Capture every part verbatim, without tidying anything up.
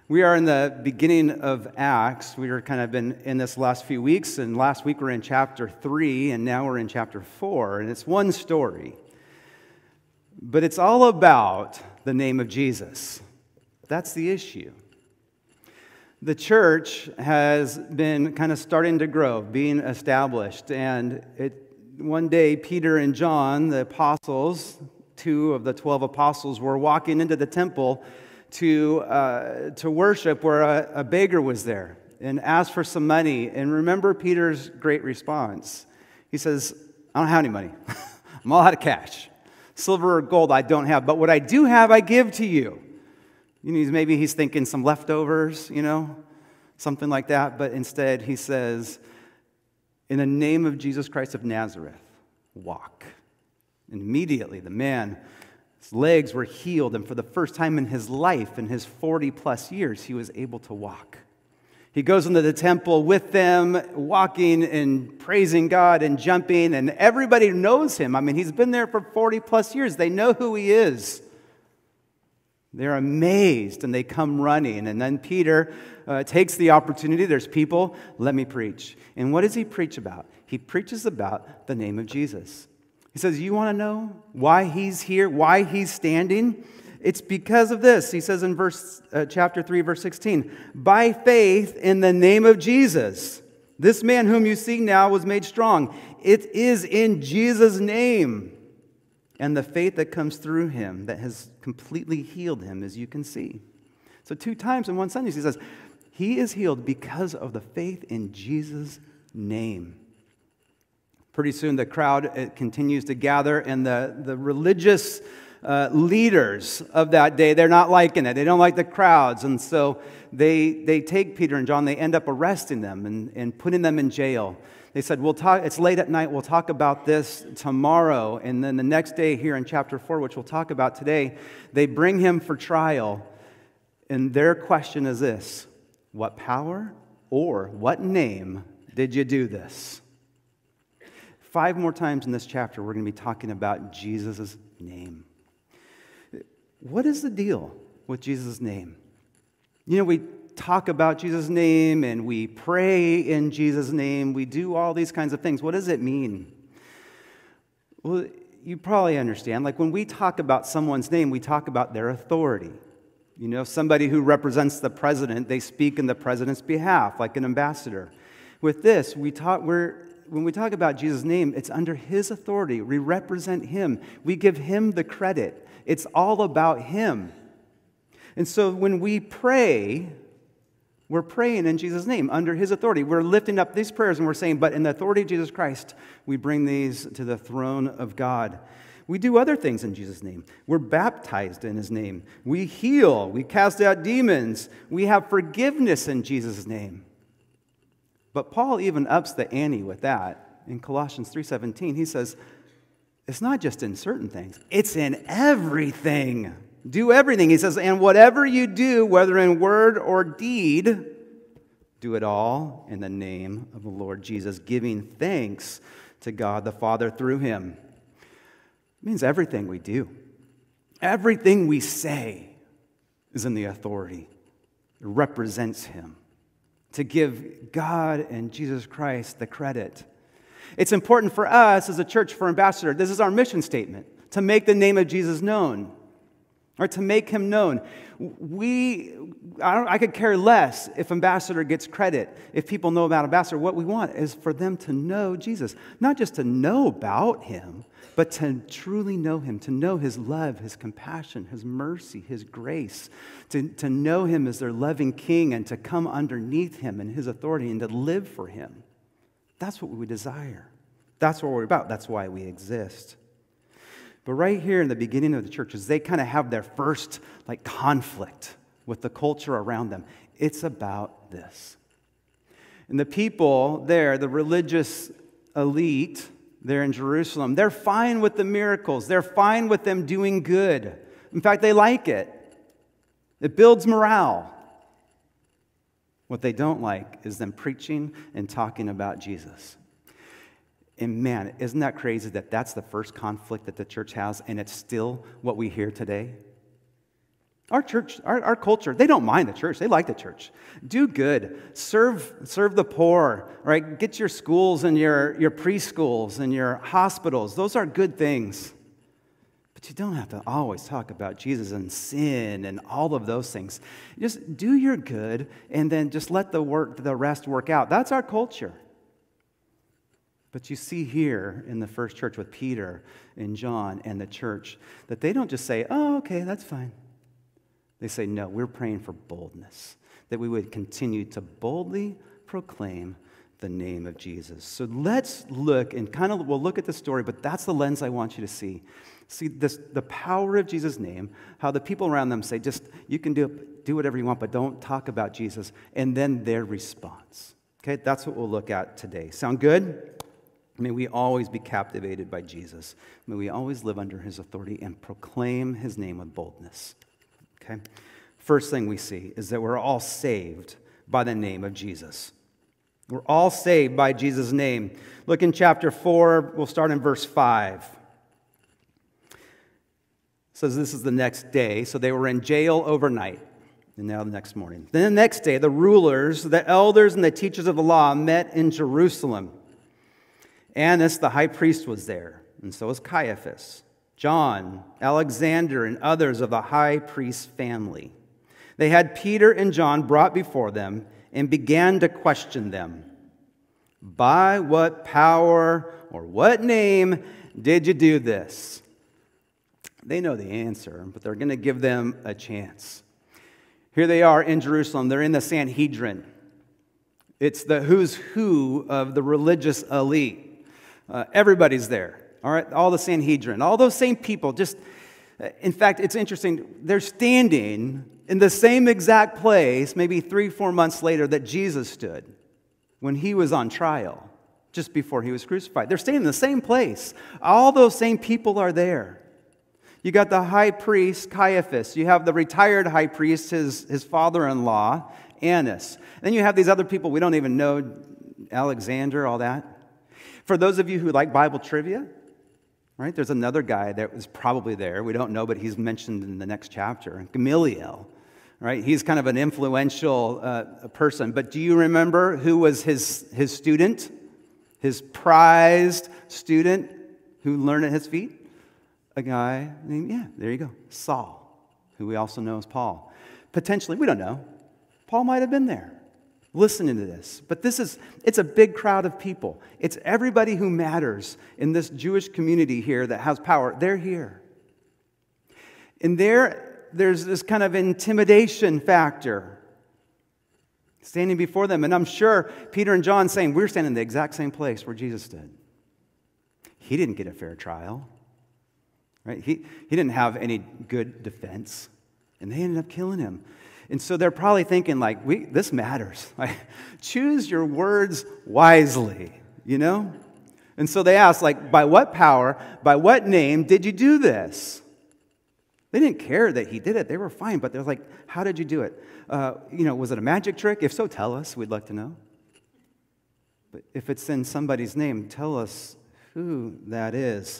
We are in the beginning of Acts. We are kind of been in this last few weeks, and last week we're in chapter three, and now we're in chapter four, and it's one story. But it's all about the name of Jesus. That's the issue. The church has been kind of starting to grow, being established, and it, one day Peter and John, the apostles, two of the twelve apostles, were walking into the temple to uh, to worship where a, a beggar was there and asked for some money. And remember Peter's great response. He says, I don't have any money. I'm all out of cash. Silver or gold I don't have, but what I do have I give to you. You know, maybe he's thinking some leftovers, you know, something like that. But instead he says, in the name of Jesus Christ of Nazareth, walk. And immediately the man, his legs were healed, and for the first time in his life, in his forty plus years, he was able to walk. He goes into the temple with them, walking and praising God and jumping, and everybody knows him. I mean, he's been there for forty plus years. They know who he is. They're amazed, and they come running. And then Peter uh, takes the opportunity. There's people, let me preach. And what does he preach about? He preaches about the name of Jesus. He says, you want to know why he's here, why he's standing? It's because of this. He says in verse uh, chapter three, verse sixteen, by faith in the name of Jesus, this man whom you see now was made strong. It is in Jesus' name and the faith that comes through him that has completely healed him, as you can see. So two times in one sentence he says, he is healed because of the faith in Jesus' name. Pretty soon the crowd it continues to gather, and the, the religious uh, leaders of that day, they're not liking it. They don't like the crowds, and so they they take Peter and John. They end up arresting them and, and putting them in jail. They said, we'll talk, it's late at night, we'll talk about this tomorrow. And then the next day here in chapter four, which we'll talk about today, they bring him for trial. And their question is this: what power or what name did you do this? Five more times in this chapter, we're going to be talking about Jesus' name. What is the deal with Jesus' name? You know, we talk about Jesus' name and we pray in Jesus' name. We do all these kinds of things. What does it mean? Well, you probably understand. Like when we talk about someone's name, we talk about their authority. You know, somebody who represents the president, they speak in the president's behalf, like an ambassador. With this, we talk, we're When we talk about Jesus' name, it's under his authority. We represent him. We give him the credit. It's all about him. And so when we pray, we're praying in Jesus' name, under his authority. We're lifting up these prayers and we're saying, but in the authority of Jesus Christ, we bring these to the throne of God. We do other things in Jesus' name. We're baptized in his name. We heal. We cast out demons. We have forgiveness in Jesus' name. But Paul even ups the ante with that. In Colossians three seventeen, he says, it's not just in certain things, it's in everything. Do everything. He says, and whatever you do, whether in word or deed, do it all in the name of the Lord Jesus, giving thanks to God the Father through him. It means everything we do, everything we say is in the authority. It represents him. To give God and Jesus Christ the credit. It's important for us as a church, for Ambassador, this is our mission statement, to make the name of Jesus known, or to make him known. We, I, don't, I could care less if Ambassador gets credit, if people know about Ambassador. What we want is for them to know Jesus, not just to know about him, but to truly know him, to know his love, his compassion, his mercy, his grace, to, to know him as their loving king and to come underneath him and his authority and to live for him. That's what we desire. That's what we're about. That's why we exist. But right here in the beginning of the churches, they kind of have their first like conflict with the culture around them. It's about this. And the people there, the religious elite there in Jerusalem, they're fine with the miracles. They're fine with them doing good. In fact, they like it. It builds morale. What they don't like is them preaching and talking about Jesus. And man, isn't that crazy that that's the first conflict that the church has, and it's still what we hear today? Our church, our, our culture, they don't mind the church. They like the church. Do good. Serve, serve the poor, right? Get your schools and your, your preschools and your hospitals. Those are good things. But you don't have to always talk about Jesus and sin and all of those things. Just do your good and then just let the work, the rest work out. That's our culture. But you see here in the first church with Peter and John and the church that they don't just say, oh, okay, that's fine. They say, no, we're praying for boldness, that we would continue to boldly proclaim the name of Jesus. So let's look and kind of, we'll look at the story, but that's the lens I want you to see. See this, the power of Jesus' name, how the people around them say, just, you can do, do whatever you want, but don't talk about Jesus, and then their response. Okay, that's what we'll look at today. Sound good? May we always be captivated by Jesus. May we always live under his authority and proclaim his name with boldness. Okay? First thing we see is that we're all saved by the name of Jesus. We're all saved by Jesus' name. Look in chapter four, we'll start in verse five. It says this is the next day, so they were in jail overnight, and now the next morning. Then the next day, the rulers, the elders, and the teachers of the law met in Jerusalem. Annas, the high priest, was there, and so was Caiaphas, John, Alexander, and others of the high priest's family. They had Peter and John brought before them and began to question them. By what power or what name did you do this? They know the answer, but they're going to give them a chance. Here they are in Jerusalem. They're in the Sanhedrin. It's the who's who of the religious elite. Uh, everybody's there. All right, all the Sanhedrin, all those same people, just, in fact, it's interesting, they're standing in the same exact place, maybe three, four months later, that Jesus stood when he was on trial, just before he was crucified. They're standing in the same place. All those same people are there. You got the high priest, Caiaphas. You have the retired high priest, his, his father-in-law, Annas. Then you have these other people we don't even know, Alexander, all that. For those of you who like Bible trivia, right? There's another guy that was probably there. We don't know, but he's mentioned in the next chapter. Gamaliel, right? He's kind of an influential uh, person. But do you remember who was his, his student? His prized student who learned at his feet? A guy named, yeah, there you go, Saul, who we also know as Paul. Potentially, we don't know. Paul might have been there listening to this. But this is, it's a big crowd of people. It's everybody who matters in this Jewish community here that has power. They're here. And there, there's this kind of intimidation factor standing before them. And I'm sure Peter and John saying, we're standing in the exact same place where Jesus stood. He didn't get a fair trial. Right? He, he didn't have any good defense. And they ended up killing him. And so they're probably thinking, like, we, this matters. Like, choose your words wisely, you know? And so they asked, like, by what power, by what name did you do this? They didn't care that he did it. They were fine, but they're like, how did you do it? Uh, you know, was it a magic trick? If so, tell us. We'd like to know. But if it's in somebody's name, tell us who that is.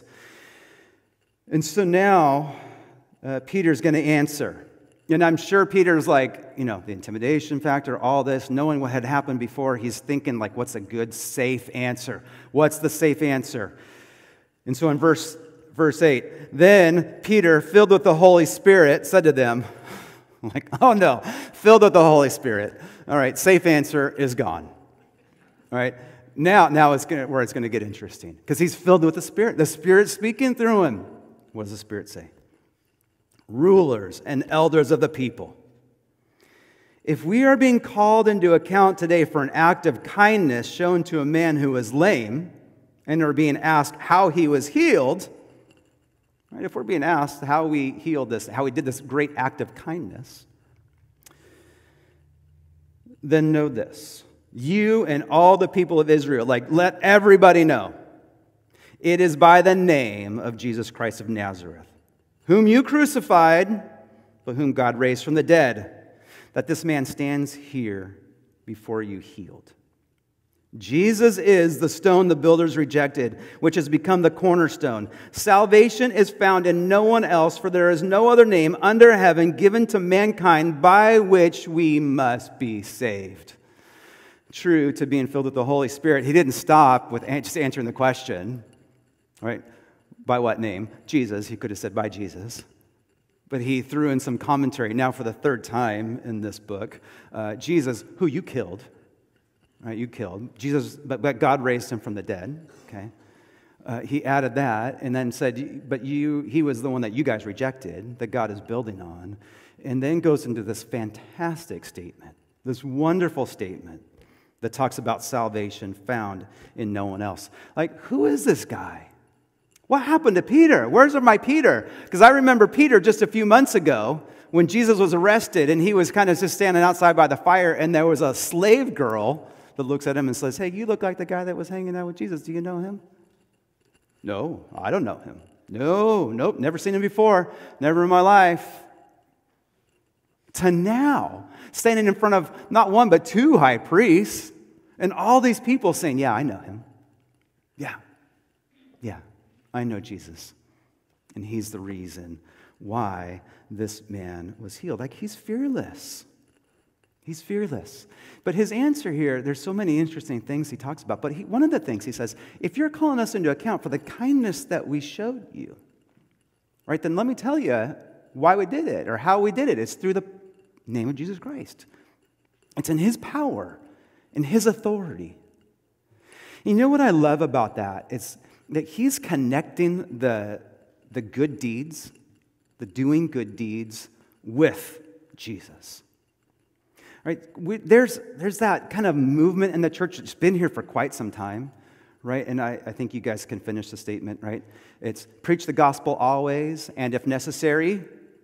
And so now uh, Peter's going to answer. And I'm sure Peter's like, you know, the intimidation factor, all this, knowing what had happened before, he's thinking, like, what's a good, safe answer? What's the safe answer? And so in verse, verse eight, then Peter, filled with the Holy Spirit, said to them, like, oh no, filled with the Holy Spirit. All right, safe answer is gone. All right, now, now it's gonna, where it's going to get interesting, because he's filled with the Spirit. The Spirit's speaking through him. What does the Spirit say? Rulers and elders of the people, if we are being called into account today for an act of kindness shown to a man who was lame, and are being asked how he was healed, right, if we're being asked how we healed this, how we did this great act of kindness, then know this. You and all the people of Israel, like, let everybody know, it is by the name of Jesus Christ of Nazareth, whom you crucified, but whom God raised from the dead, that this man stands here before you healed. Jesus is the stone the builders rejected, which has become the cornerstone. Salvation is found in no one else, for there is no other name under heaven given to mankind by which we must be saved. True to being filled with the Holy Spirit, he didn't stop with just answering the question, right? By what name? Jesus. He could have said by Jesus. But he threw in some commentary, now for the third time in this book. Uh, Jesus, who you killed. Right, you killed. Jesus, but, but God raised him from the dead, okay? Uh, he added that and then said, but you, he was the one that you guys rejected, that God is building on. And then goes into this fantastic statement, this wonderful statement that talks about salvation found in no one else. Like, who is this guy? What happened to Peter? Where's my Peter? Because I remember Peter just a few months ago when Jesus was arrested and he was kind of just standing outside by the fire and there was a slave girl that looks at him and says, hey, you look like the guy that was hanging out with Jesus. Do you know him? No, I don't know him. No, nope, never seen him before. Never in my life. To now, standing in front of not one but two high priests and all these people saying, yeah, I know him. Yeah, yeah, I know Jesus. And he's the reason why this man was healed. Like, he's fearless. He's fearless. But his answer here, there's so many interesting things he talks about. But he, one of the things he says, if you're calling us into account for the kindness that we showed you, right, then let me tell you why we did it or how we did it. It's through the name of Jesus Christ. It's in his power, in his authority. You know what I love about that? It's that he's connecting the, the good deeds, the doing good deeds with Jesus. Right? We, there's, there's that kind of movement in the church that's been here for quite some time, right? And I, I think you guys can finish the statement, right? It's preach the gospel always, and if necessary,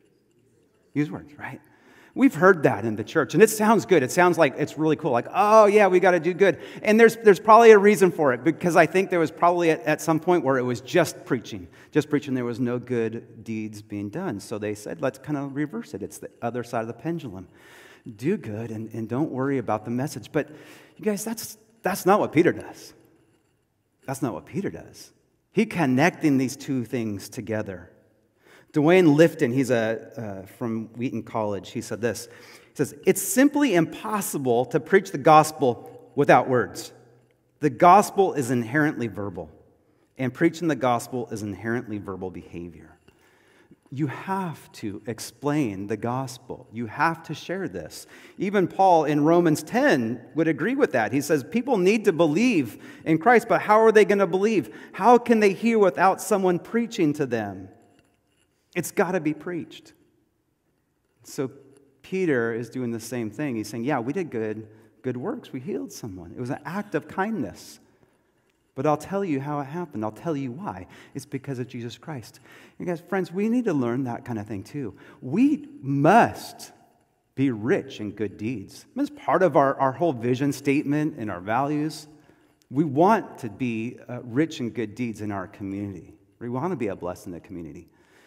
use words, right? We've heard that in the church, and it sounds good. It sounds like it's really cool, like, oh, yeah, we got to do good. And there's, there's probably a reason for it, because I think there was probably at, at some point where it was just preaching. Just preaching, there was no good deeds being done. So they said, let's kind of reverse it. It's the other side of the pendulum. Do good and, and don't worry about the message. But you guys, that's that's not what Peter does. That's not what Peter does. He connecting these two things together. Dwayne Lifton, he's a uh, from Wheaton College, he said this. He says, it's simply impossible to preach the gospel without words. The gospel is inherently verbal, and preaching the gospel is inherently verbal behavior. You have to explain the gospel. You have to share this. Even Paul in Romans ten would agree with that. He says people need to believe in Christ, but how are they going to believe? How can they hear without someone preaching to them? It's got to be preached. So Peter is doing the same thing. He's saying, yeah, we did good, good works. We healed someone. It was an act of kindness. But I'll tell you how it happened. I'll tell you why. It's because of Jesus Christ. You guys, friends, we need to learn that kind of thing too. We must be rich in good deeds. It's part of our, our whole vision statement and our values. We want to be uh, rich in good deeds in our community. We want to be a blessing to the community.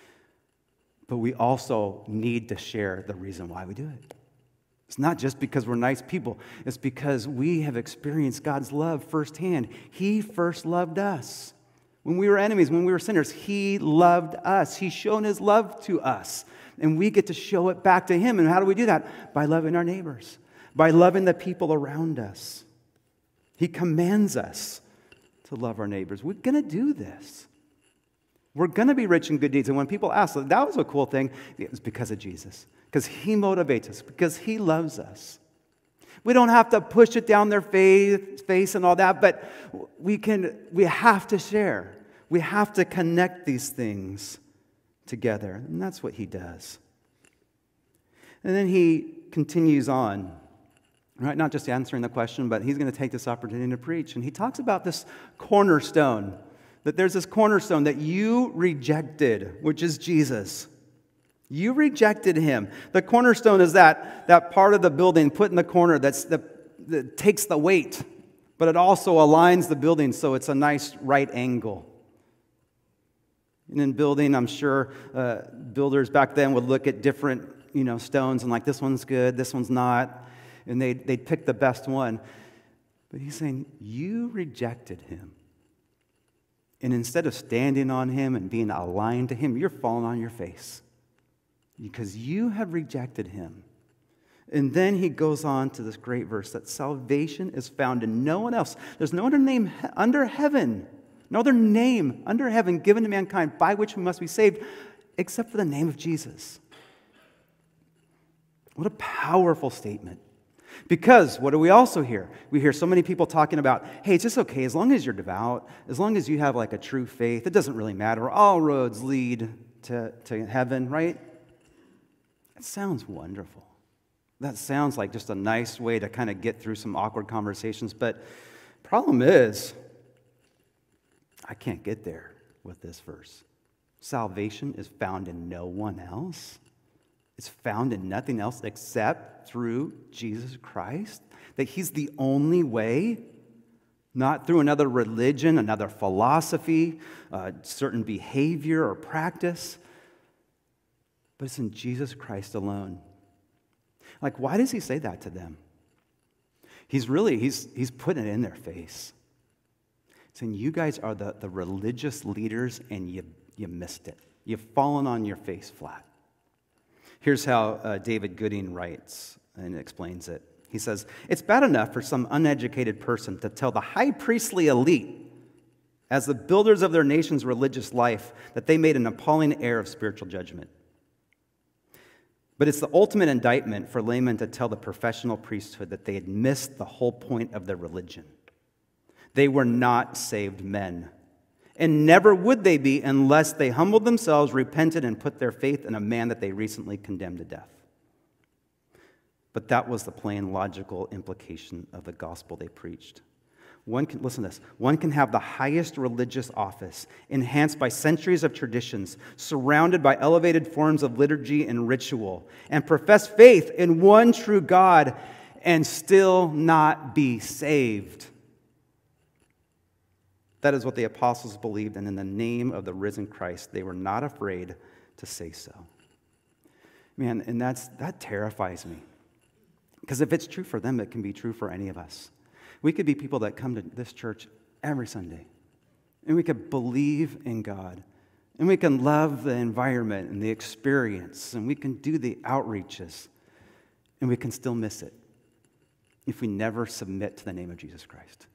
But we also need to share the reason why we do it. It's not just because we're nice people. It's because we have experienced God's love firsthand. He first loved us. When we were enemies, when we were sinners, He loved us. He's shown His love to us. And we get to show it back to Him. And how do we do that? By loving our neighbors. By loving the people around us. He commands us to love our neighbors. We're going to do this. We're going to be rich in good deeds. And when people ask, that was a cool thing, it's because of Jesus. Because He motivates us. Because He loves us. We don't have to push it down their face and all that, but we can. We have to share. We have to connect these things together. And that's what He does. And then He continues on. Right? Not just answering the question, but He's going to take this opportunity to preach. And He talks about this cornerstone. That there's this cornerstone that you rejected, which is Jesus. You rejected Him. The cornerstone is that, that part of the building put in the corner that's the, that takes the weight, but it also aligns the building so it's a nice right angle. And in building, I'm sure uh, builders back then would look at different you know, stones and like, this one's good, this one's not, and they'd, they'd pick the best one. But he's saying, you rejected him. And instead of standing on him and being aligned to him, you're falling on your face because you have rejected him. And then he goes on to this great verse that salvation is found in no one else. There's no other name under heaven, no other name under heaven given to mankind by which we must be saved, except for the name of Jesus. What a powerful statement. Because what do we also hear? We hear so many people talking about, hey, it's just okay, as long as you're devout, as long as you have like a true faith, it doesn't really matter. All roads lead to, to heaven, right? It sounds wonderful. That sounds like just a nice way to kind of get through some awkward conversations. But problem is, I can't get there with this verse. Salvation is found in no one else. It's found in nothing else except through Jesus Christ. That he's the only way, not through another religion, another philosophy, a certain behavior or practice, but it's in Jesus Christ alone. Like, why does he say that to them? He's really, he's, he's putting it in their face. Saying, you guys are the, the religious leaders and you, you missed it. You've fallen on your face flat. Here's how uh, David Gooding writes and explains it. He says, it's bad enough for some uneducated person to tell the high priestly elite, as the builders of their nation's religious life, that they made an appalling error of spiritual judgment. But it's the ultimate indictment for laymen to tell the professional priesthood that they had missed the whole point of their religion. They were not saved men, and never would they be unless they humbled themselves, repented, and put their faith in a man that they recently condemned to death. But that was the plain logical implication of the gospel they preached. One can, listen to this, one can have the highest religious office, enhanced by centuries of traditions, surrounded by elevated forms of liturgy and ritual, and profess faith in one true God, and still not be saved. That is what the apostles believed, and in the name of the risen Christ, they were not afraid to say so. Man, and that's that terrifies me. Because if it's true for them, it can be true for any of us. We could be people that come to this church every Sunday, and we could believe in God, and we can love the environment and the experience, and we can do the outreaches, and we can still miss it if we never submit to the name of Jesus Christ.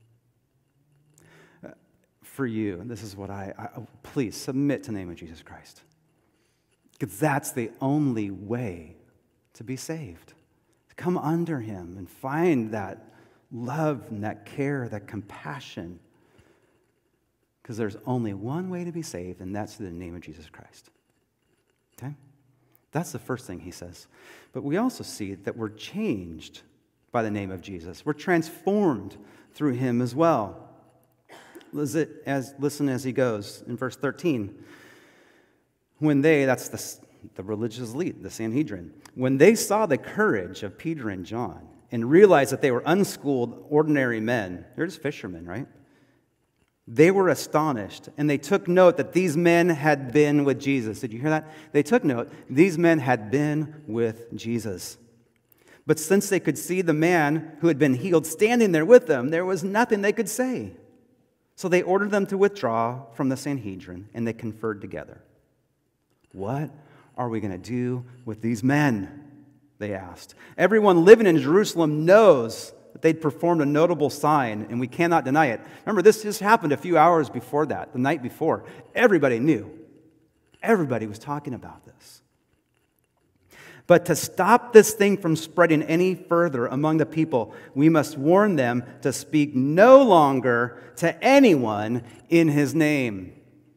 Uh, for you, and this is what I, I, please submit to the name of Jesus Christ, because that's the only way to be saved. To come under him and find that love and that care, that compassion. Because there's only one way to be saved, and that's through the name of Jesus Christ. Okay? That's the first thing he says. But we also see that we're changed by the name of Jesus. We're transformed through him as well. As, listen as he goes in verse thirteen. When they, that's the, the religious elite, the Sanhedrin, when they saw the courage of Peter and John, and realized that they were unschooled, ordinary men. They're just fishermen, right? They were astonished, and they took note that these men had been with Jesus. Did you hear that? They took note. These men had been with Jesus. But since they could see the man who had been healed standing there with them, there was nothing they could say. So they ordered them to withdraw from the Sanhedrin, and they conferred together. What are we going to do with these men? They asked. Everyone living in Jerusalem knows that they'd performed a notable sign, and we cannot deny it. Remember, this just happened a few hours before that, the night before. Everybody knew. Everybody was talking about this. But to stop this thing from spreading any further among the people, we must warn them to speak no longer to anyone in his name.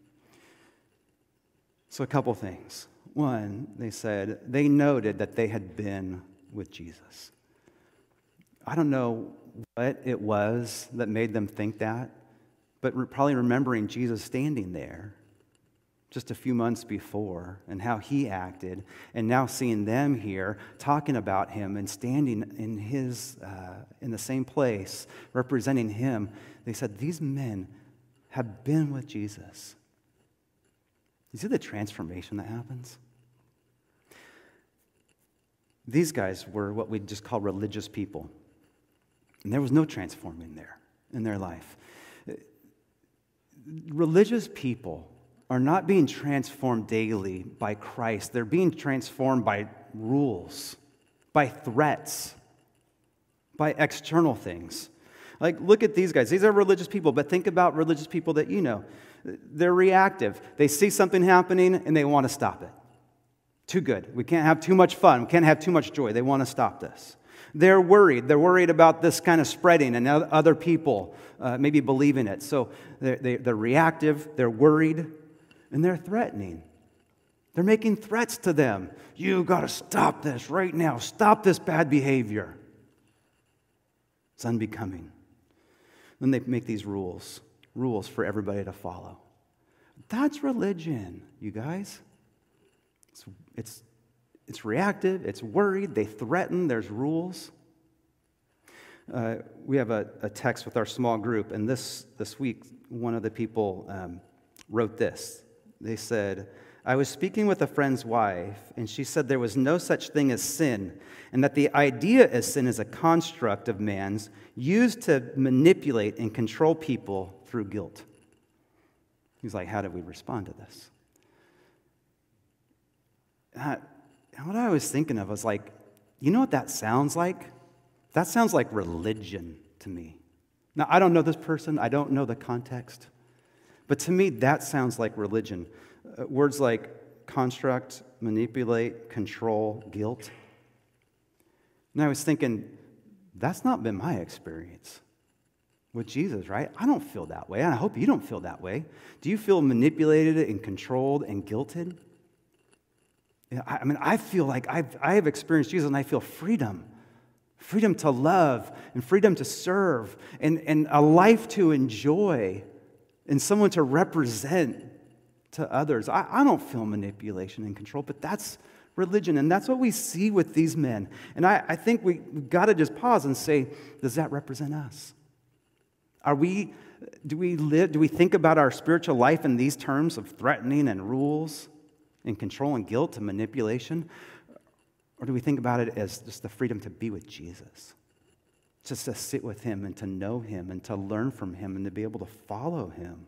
So a couple things. One, they said, they noted that they had been with Jesus. I don't know what it was that made them think that, but re- probably remembering Jesus standing there just a few months before and how he acted, and now seeing them here talking about him and standing in his uh, in the same place representing him, they said, these men have been with Jesus. You see the transformation that happens? These guys were what we'd just call religious people. And there was no transforming there in their life. Religious people are not being transformed daily by Christ. They're being transformed by rules, by threats, by external things. Like, look at these guys. These are religious people, but think about religious people that you know. They're reactive. They see something happening and they want to stop it. Too good. We can't have too much fun. We can't have too much joy. They want to stop this. They're worried. They're worried about this kind of spreading and other people uh, maybe believing it. So they're, they, they're reactive, they're worried, and they're threatening. They're making threats to them. You got to stop this right now. Stop this bad behavior. It's unbecoming. Then they make these rules, rules for everybody to follow. That's religion, you guys. It's, it's It's reactive, it's worried, they threaten, there's rules. Uh, we have a, a text with our small group, and this, this week, one of the people um, wrote this. They said, I was speaking with a friend's wife, and she said there was no such thing as sin, and that the idea of sin is a construct of man's used to manipulate and control people through guilt. He's like, how do we respond to this? Uh, And what I was thinking of was like, you know what that sounds like? That sounds like religion to me. Now, I don't know this person. I don't know the context. But to me, that sounds like religion. Uh, words like construct, manipulate, control, guilt. And I was thinking, that's not been my experience with Jesus, right? I don't feel that way. And I hope you don't feel that way. Do you feel manipulated and controlled and guilted? I mean, I feel like I've, I have experienced Jesus, and I feel freedom. Freedom to love, and freedom to serve, and, and a life to enjoy, and someone to represent to others. I, I don't feel manipulation and control, but that's religion, and that's what we see with these men. And I, I think we, we've got to just pause and say, does that represent us? Are we, do we live, do we think about our spiritual life in these terms of threatening and rules and control and guilt and manipulation? Or do we think about it as just the freedom to be with Jesus? Just to sit with him and to know him and to learn from him and to be able to follow him.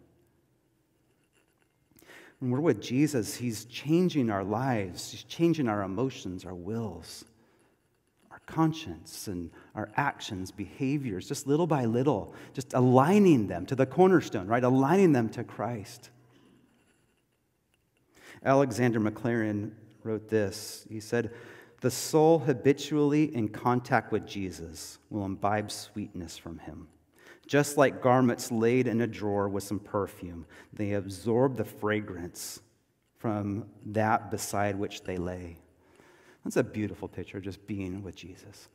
When we're with Jesus, he's changing our lives. He's changing our emotions, our wills, our conscience, and our actions, behaviors, just little by little, just aligning them to the cornerstone, right? Aligning them to Christ. Alexander McLaren wrote this. He said, the soul habitually in contact with Jesus will imbibe sweetness from him. Just like garments laid in a drawer with some perfume, they absorb the fragrance from that beside which they lay. That's a beautiful picture, just being with Jesus.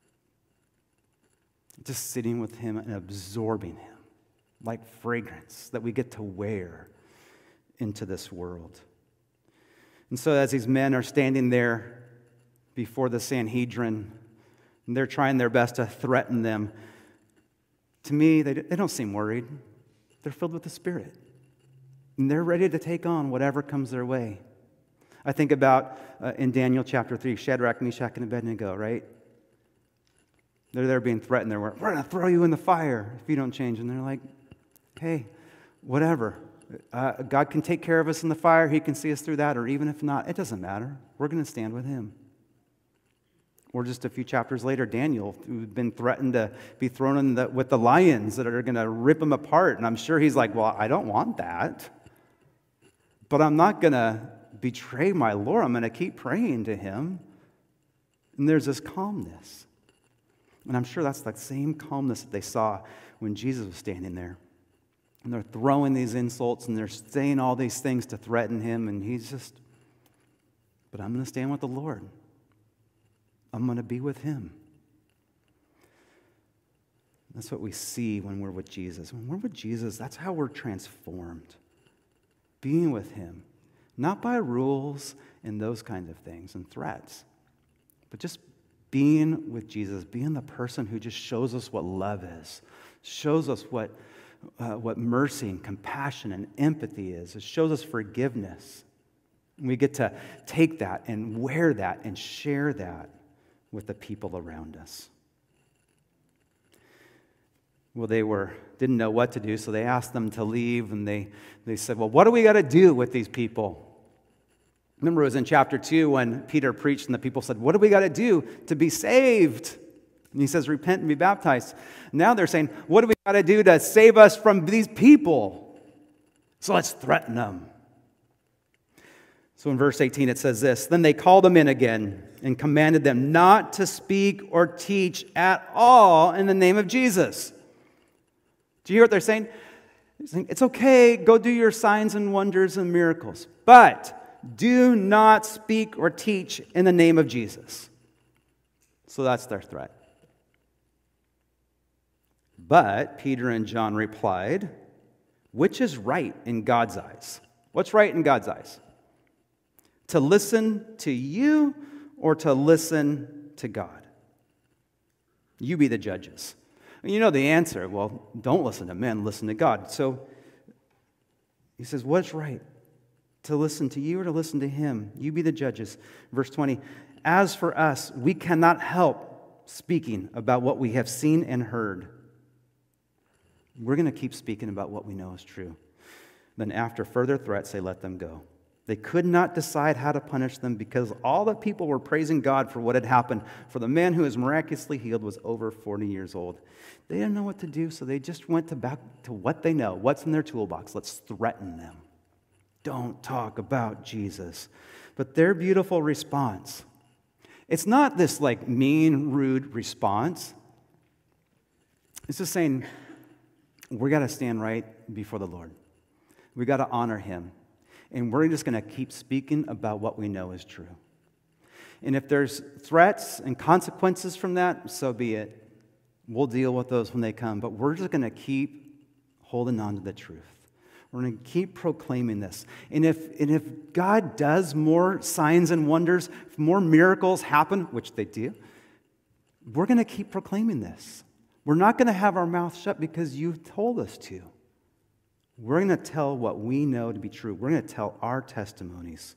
Just sitting with him and absorbing him like fragrance that we get to wear into this world. And so as these men are standing there before the Sanhedrin, and they're trying their best to threaten them, to me, they, they don't seem worried. They're filled with the Spirit. And they're ready to take on whatever comes their way. I think about uh, in Daniel chapter three, Shadrach, Meshach, and Abednego, right? They're there being threatened. They're, we're going to throw you in the fire if you don't change. And they're like, hey, whatever. Uh, God can take care of us in the fire. He can see us through that. Or even if not, it doesn't matter. We're going to stand with him. Or just a few chapters later, Daniel, who'd been threatened to be thrown in the, with the lions that are going to rip him apart. And I'm sure he's like, well, I don't want that. But I'm not going to betray my Lord. I'm going to keep praying to him. And there's this calmness. And I'm sure that's the same calmness that they saw when Jesus was standing there. And they're throwing these insults and they're saying all these things to threaten him. And he's just, but I'm going to stand with the Lord. I'm going to be with him. That's what we see when we're with Jesus. When we're with Jesus, that's how we're transformed. Being with him. Not by rules and those kinds of things and threats, but just being with Jesus, being the person who just shows us what love is, shows us what, uh, what mercy and compassion and empathy is. It shows us forgiveness. And we get to take that and wear that and share that with the people around us. Well, they were didn't know what to do, so they asked them to leave, and they, they said, well, what do we got to do with these people? Remember, it was in chapter two when Peter preached, and the people said, what do we got to do to be saved? And he says, repent and be baptized. Now they're saying, what do we got to do to save us from these people? So let's threaten them. So in verse eighteen, it says this, then they called them in again and commanded them not to speak or teach at all in the name of Jesus. Do you hear what they're saying? They're saying, it's okay, go do your signs and wonders and miracles, but do not speak or teach in the name of Jesus. So that's their threat. But Peter and John replied, which is right in God's eyes? What's right in God's eyes? To listen to you or to listen to God? You be the judges. You know the answer. Well, don't listen to men, listen to God. So he says, what's right? To listen to you or to listen to him? You be the judges. Verse twenty, as for us, we cannot help speaking about what we have seen and heard. We're going to keep speaking about what we know is true. Then after further threats, they let them go. They could not decide how to punish them because all the people were praising God for what had happened. For the man who was miraculously healed was over forty years old. They didn't know what to do, so they just went to back to what they know. What's in their toolbox? Let's threaten them. Don't talk about Jesus. But their beautiful response, it's not this like mean, rude response. It's just saying, we got to stand right before the Lord. We got to honor him. And we're just going to keep speaking about what we know is true. And if there's threats and consequences from that, so be it. We'll deal with those when they come. But we're just going to keep holding on to the truth. We're going to keep proclaiming this. And if, and if God does more signs and wonders, if more miracles happen, which they do, we're going to keep proclaiming this. We're not going to have our mouth shut because you told us to. We're going to tell what we know to be true. We're going to tell our testimonies.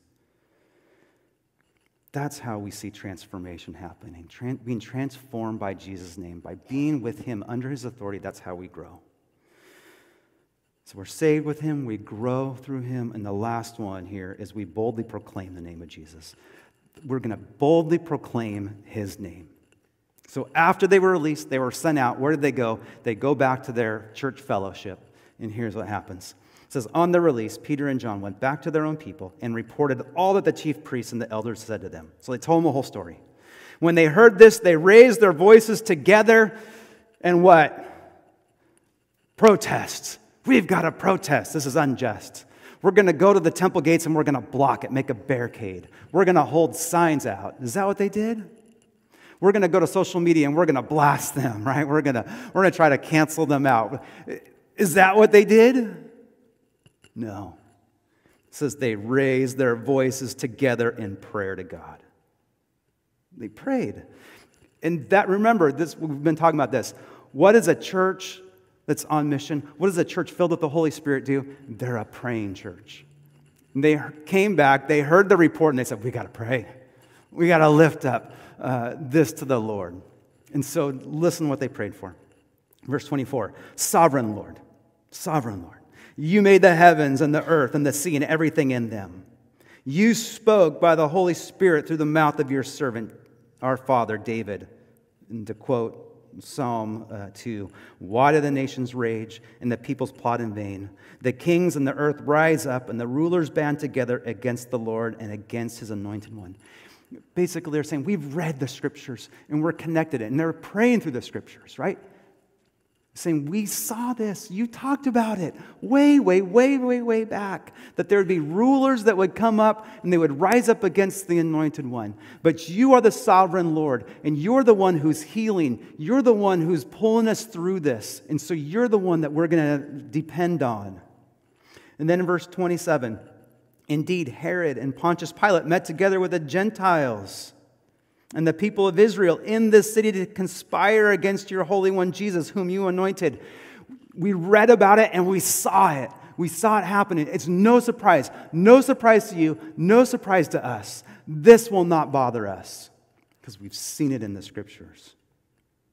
That's how we see transformation happening. Tran- being transformed by Jesus' name, by being with him under his authority, that's how we grow. So we're saved with him, we grow through him, and the last one here is we boldly proclaim the name of Jesus. We're going to boldly proclaim his name. So after they were released, they were sent out. Where did they go? They go back to their church fellowship. And here's what happens. It says, on their release, Peter and John went back to their own people and reported all that the chief priests and the elders said to them. So they told them the whole story. When they heard this, they raised their voices together and what? Protests. We've got to protest. This is unjust. We're going to go to the temple gates and we're going to block it, make a barricade. We're going to hold signs out. Is that what they did? We're going to go to social media and we're going to blast them, right? We're going to, we're going to try to cancel them out. Is that what they did? No. It says they raised their voices together in prayer to God. They prayed. And that, remember, this we've been talking about this. What does a church that's on mission, what does a church filled with the Holy Spirit do? They're a praying church. And they came back, they heard the report, and they said, we got to pray. We got to lift up uh, this to the Lord. And so listen to what they prayed for. Verse twenty-four, Sovereign Lord, Sovereign Lord, you made the heavens and the earth and the sea and everything in them. You spoke by the Holy Spirit through the mouth of your servant, our father David. And to quote Psalm uh, two, why do the nations rage and the peoples plot in vain? The kings and the earth rise up and the rulers band together against the Lord and against his anointed one. Basically, they're saying, we've read the scriptures and we're connected. And they're praying through the scriptures, right? Saying, we saw this. You talked about it way, way, way, way, way back. That there would be rulers that would come up and they would rise up against the anointed one. But you are the sovereign Lord, and you're the one who's healing. You're the one who's pulling us through this. And so you're the one that we're going to depend on. And then in verse twenty-seven, indeed, Herod and Pontius Pilate met together with the Gentiles and the people of Israel in this city to conspire against your Holy One, Jesus, whom you anointed. We read about it and we saw it. We saw it happening. It's no surprise. No surprise to you. No surprise to us. This will not bother us because we've seen it in the scriptures.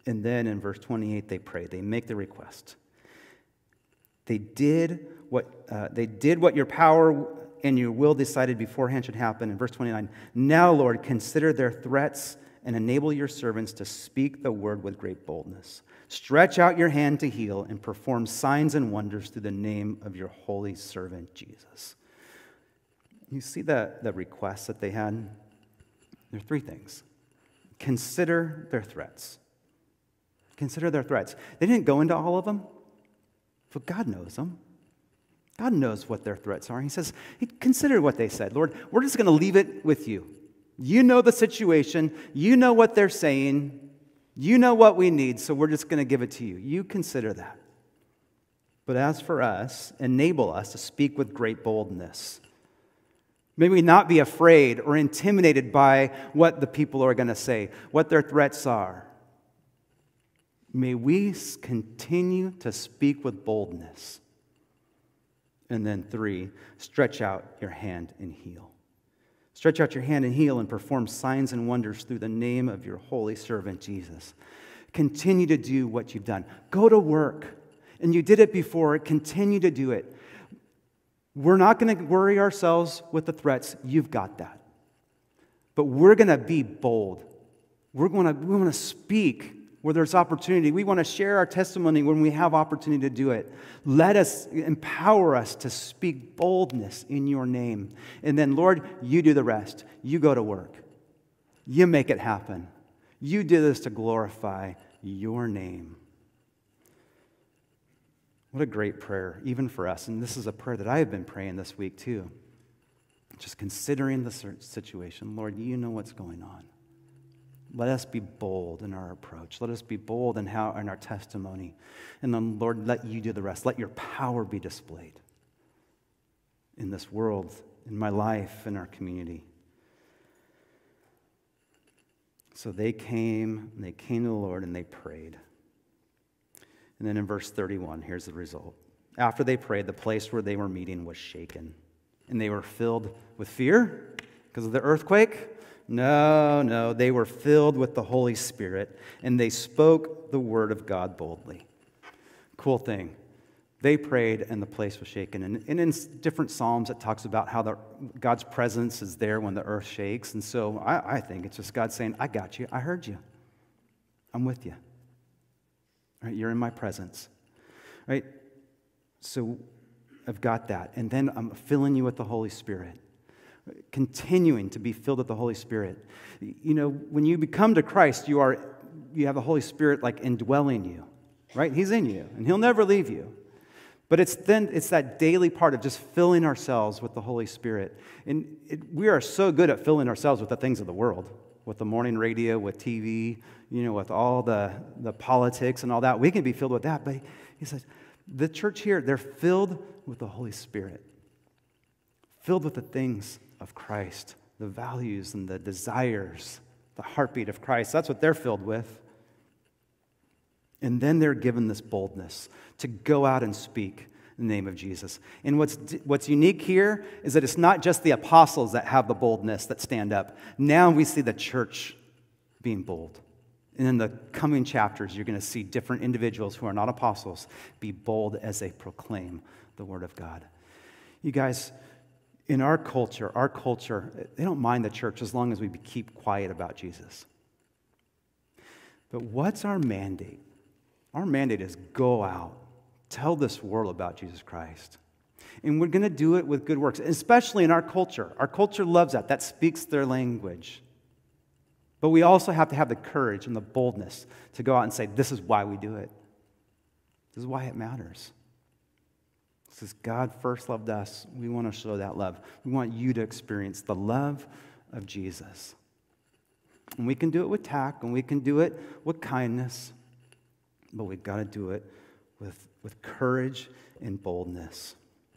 And then in verse twenty-eight, they pray. They make the request. They did what uh, they did what your power and your will decided beforehand should happen. In verse twenty-nine, now, Lord, consider their threats and enable your servants to speak the word with great boldness. Stretch out your hand to heal and perform signs and wonders through the name of your holy servant, Jesus. You see the, the requests that they had? There are three things. Consider their threats. Consider their threats. They didn't go into all of them, but God knows them. God knows what their threats are. He says, consider what they said. Lord, we're just going to leave it with you. You know the situation. You know what they're saying. You know what we need, so we're just going to give it to you. You consider that. But as for us, enable us to speak with great boldness. May we not be afraid or intimidated by what the people are going to say, what their threats are. May we continue to speak with boldness. And then three, stretch out your hand and heal. Stretch out your hand and heal and perform signs and wonders through the name of your holy servant, Jesus. Continue to do what you've done. Go to work. And you did it before. Continue to do it. We're not going to worry ourselves with the threats. You've got that. But we're going to be bold. We're going to, we want to speak where there's opportunity. We want to share our testimony when we have opportunity to do it. Let us, empower us to speak boldness in your name. And then, Lord, you do the rest. You go to work. You make it happen. You do this to glorify your name. What a great prayer, even for us. And this is a prayer that I have been praying this week too. Just considering the situation. Lord, you know what's going on. Let us be bold in our approach. Let us be bold in how in our testimony. And then, Lord, let you do the rest. Let your power be displayed in this world, in my life, in our community. So they came, and they came to the Lord, and they prayed. And then in verse thirty-one, here's the result. After they prayed, the place where they were meeting was shaken. And they were filled with fear because of the earthquake. No, no, they were filled with the Holy Spirit, and they spoke the word of God boldly. Cool thing. They prayed, and the place was shaken. And, and in different Psalms, it talks about how the, God's presence is there when the earth shakes. And so I, I think it's just God saying, I got you. I heard you. I'm with you. All right, you're in my presence. All right? So I've got that. And then I'm filling you with the Holy Spirit. Continuing to be filled with the Holy Spirit. You know, when you become to Christ, you are you have the Holy Spirit like indwelling you, right? He's in you, and He'll never leave you. But it's then it's that daily part of just filling ourselves with the Holy Spirit. And it, we are so good at filling ourselves with the things of the world, with the morning radio, with T V, you know, with all the, the politics and all that. We can be filled with that. But He says, the church here, they're filled with the Holy Spirit. Filled with the things of Christ, the values and the desires, the heartbeat of Christ. That's what they're filled with. And then they're given this boldness to go out and speak in the name of Jesus. And what's, what's unique here is that it's not just the apostles that have the boldness that stand up. Now we see the church being bold. And in the coming chapters, you're going to see different individuals who are not apostles be bold as they proclaim the word of God. You guys, in our culture, our culture, they don't mind the church as long as we keep quiet about Jesus. But what's our mandate? Our mandate is go out, tell this world about Jesus Christ. And we're going to do it with good works, especially in our culture. Our culture loves that. That speaks their language. But we also have to have the courage and the boldness to go out and say, this is why we do it. This is why it matters. Because God first loved us, we want to show that love. We want you to experience the love of Jesus. And we can do it with tact, and we can do it with kindness, but we've got to do it with, with courage and boldness.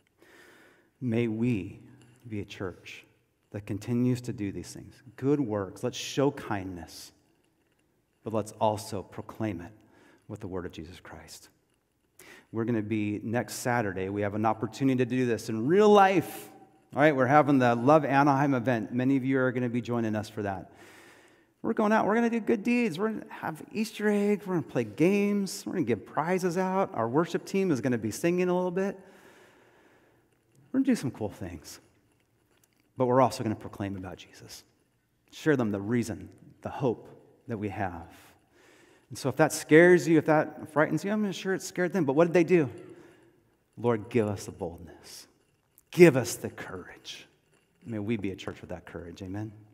May we be a church that continues to do these things. Good works. Let's show kindness, but let's also proclaim it with the word of Jesus Christ. We're going to be next Saturday. We have an opportunity to do this in real life. All right, we're having the Love Anaheim event. Many of you are going to be joining us for that. We're going out. We're going to do good deeds. We're going to have Easter eggs. We're going to play games. We're going to give prizes out. Our worship team is going to be singing a little bit. We're going to do some cool things. But we're also going to proclaim about Jesus. Share them the reason, the hope that we have. And so if that scares you, if that frightens you, I'm sure it scared them. But what did they do? Lord, give us the boldness. Give us the courage. May we be a church with that courage. Amen.